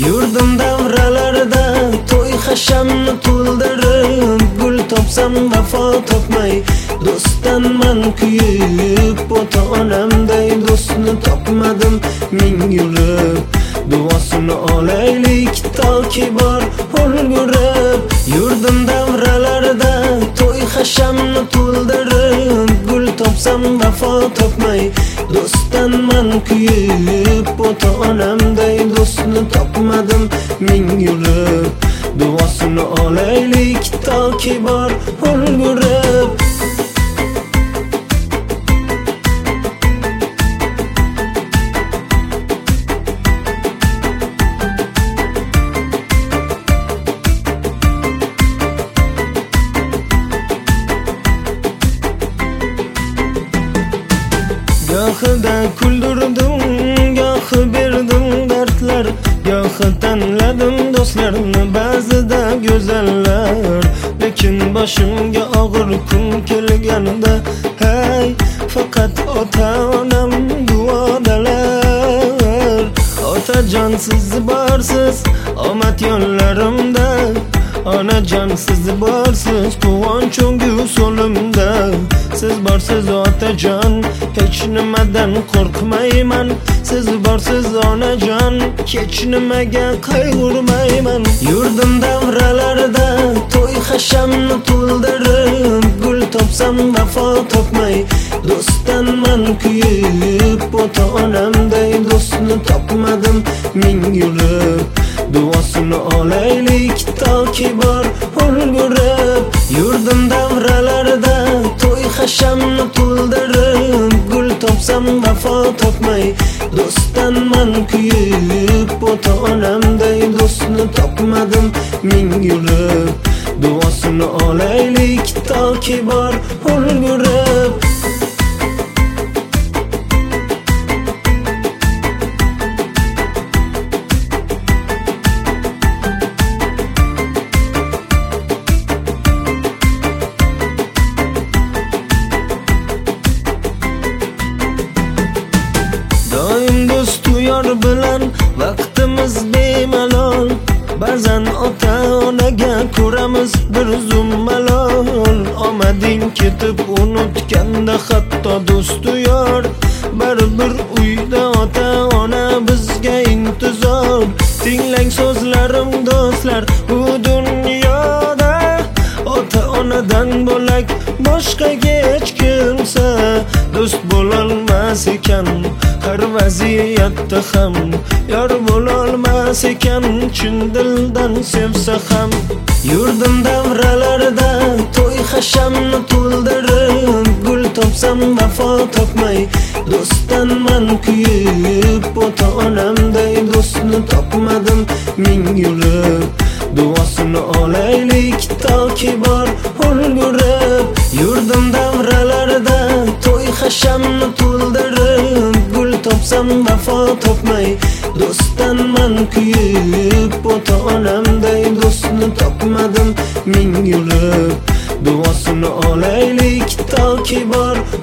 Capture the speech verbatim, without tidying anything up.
Yurdim davralarda to'y hashamni to'ldirib, gul topsam vafo topmay do'stdanman kuyib, ota-onamday do'stni topmadim ming yurib. Duosini olaylik toki bor ulgurib. Yurdim davralarda to'y hashamni to'ldirib, gul topsam vafo topmay do'stdanman kuyib, ota-onamday do'stni topmadim ming yurib. Duosini olaylik toki bor ulgurib. Gohida kuldirdim, gohi berdim dardlar, gohi tanladim do'stlarni ba'zida go'zallar. Lekin boshimga og'ir kun kelganda, hey, faqat ota-onam duodalar. Otajon siz borsiz omad yo'llarimda, onajon siz borsiz quvonch so'limda. Siz borsiz otajon, hech nimadan qo'rqmayman. Siz borsiz onajon, hech nimaga qayg'urmayman. Yurdim davralarda to'y hashamni to'ldirib, gul topsam vafo topmay do'stdanman kuyib, ota-onamday do'stni topmadim ming yurib. Duosini olaylik toki bor ulgurib. Yurdim davralarda to'y hashamni to'ldirib, gul topsam vafo topmay do'stdanman kuyib, ota-onamday do'stni topmadim ming yurib. Duosini olaylik toki bor ulgurib. Doim do'stu yor bilan vaqtimiz bemalol, ba'zan ota-onaga ko'ramiz bir zum malol. Omading ketib unutganda hatto do'stu yor, baribir uyda ota-ona bizga intizor. Tinglang so'zlarim do'stlar, bu dunyoda ota-onadan bo'lak boshqaga hech kimsa do'st bo'lolmas ekan. Har vaziyatda ham yor bo'lolmas ekan, chin dildan sevsa ham. Yurdim davralarda to'y hashamni to'ldirib, gul topsam vafo topmay do'stdanman kuyib, ota-onamday do'stni topmadim. topmadim ming yurib. Duosini olaylik toki bor ulgurib. Yurdim davralarda to'y hashamni to'ldirib, gul topsam vafo topmay do'stdanman kuyib, ota-onamday do'stni topmadim ming yurib. Duosini olaylik toki bor ulgurib. Yurdim davralarda to'y hashamni to'ldirib, gul topsam vafo topmay do'stdanman kuyib, ota-onamday do'stni topmadim ming yurib. Duosini olaylik toki bor ulgurib. Yurdim davralarda to'y hashamni to'ldirib, gul topsam vafo topmay do'stdanman kuyib, ota-onamday do'stni topmadim ming yurib. Duosini olaylik toki bor